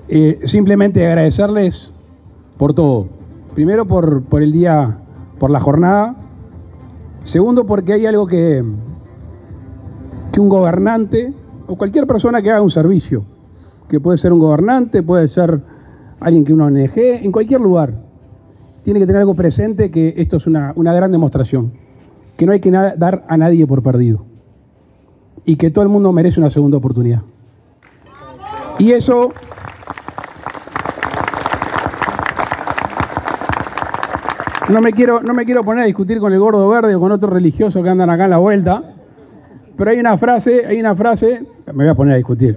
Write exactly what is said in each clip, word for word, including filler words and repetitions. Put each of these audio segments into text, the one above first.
Eh, simplemente agradecerles por todo. Primero por, por el día, por la jornada. Segundo porque hay algo que, que un gobernante o cualquier persona que haga un servicio, que puede ser un gobernante, puede ser alguien que una O N G, en cualquier lugar, tiene que tener algo presente, que esto es una, una gran demostración, que no hay que na- dar a nadie por perdido y que todo el mundo merece una segunda oportunidad. Y eso no me quiero, no me quiero poner a discutir con el gordo verde o con otros religiosos que andan acá en la vuelta, pero hay una frase, hay una frase, me voy a poner a discutir,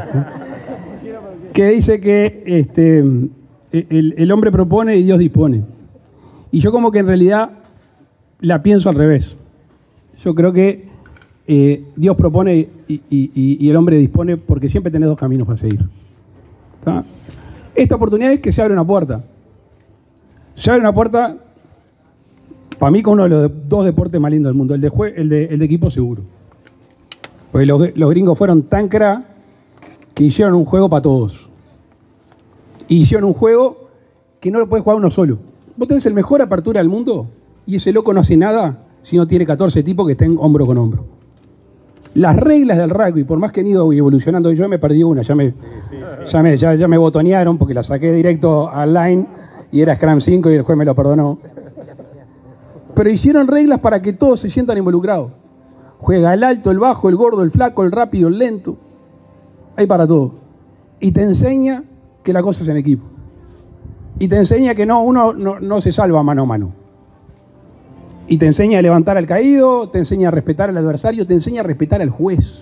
que dice que este, el, el hombre propone y Dios dispone. Y yo como que en realidad la pienso al revés. Yo creo que eh, Dios propone y, y, y, y el hombre dispone, porque siempre tenés dos caminos para seguir. ¿Está? Esta oportunidad es que se abre una puerta. Se abre una puerta, para mí, con uno de los dos deportes más lindos del mundo, el de, jue- el de, el de equipo seguro. Porque los, los gringos fueron tan cra que hicieron un juego para todos. Y hicieron un juego que no lo puede jugar uno solo. Vos tenés el mejor apertura del mundo y ese loco no hace nada si no tiene catorce tipos que estén hombro con hombro. Las reglas del rugby, por más que han ido evolucionando, yo me perdí una, ya me, ya me, ya, ya me botonearon porque la saqué directo al line y era Scrum cinco y el juez me lo perdonó. Pero hicieron reglas para que todos se sientan involucrados. Juega el alto, el bajo, el gordo, el flaco, el rápido, el lento. Hay para todo. Y te enseña que la cosa es en equipo. Y te enseña que no, uno no, no se salva mano a mano. Y te enseña a levantar al caído, te enseña a respetar al adversario, te enseña a respetar al juez.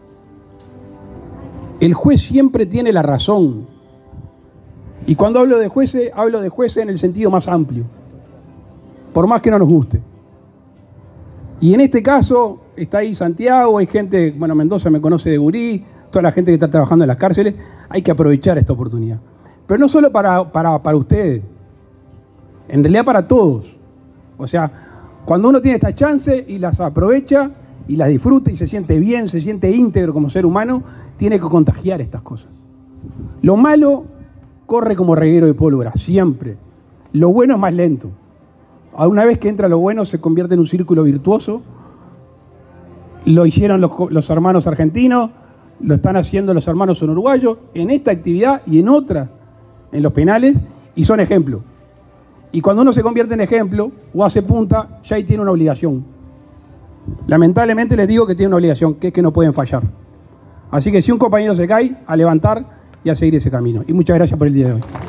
El juez siempre tiene la razón. Y cuando hablo de jueces, hablo de jueces en el sentido más amplio. Por más que no nos guste. Y en este caso está ahí Santiago, hay gente, bueno, Mendoza me conoce de gurí, toda la gente que está trabajando en las cárceles, hay que aprovechar esta oportunidad. Pero no solo para, para, para ustedes, en realidad para todos. O sea, cuando uno tiene estas chances y las aprovecha y las disfruta y se siente bien, se siente íntegro como ser humano, tiene que contagiar estas cosas. Lo malo corre como reguero de pólvora, siempre. Lo bueno es más lento. Una vez que entra lo bueno se convierte en un círculo virtuoso. Lo hicieron los, los hermanos argentinos, lo están haciendo los hermanos uruguayos en esta actividad y en otras, en los penales, y son ejemplos. Y cuando uno se convierte en ejemplo o hace punta, ya ahí tiene una obligación. Lamentablemente les digo que tiene una obligación, que es que no pueden fallar. Así que si un compañero se cae, a levantar y a seguir ese camino. Y muchas gracias por el día de hoy.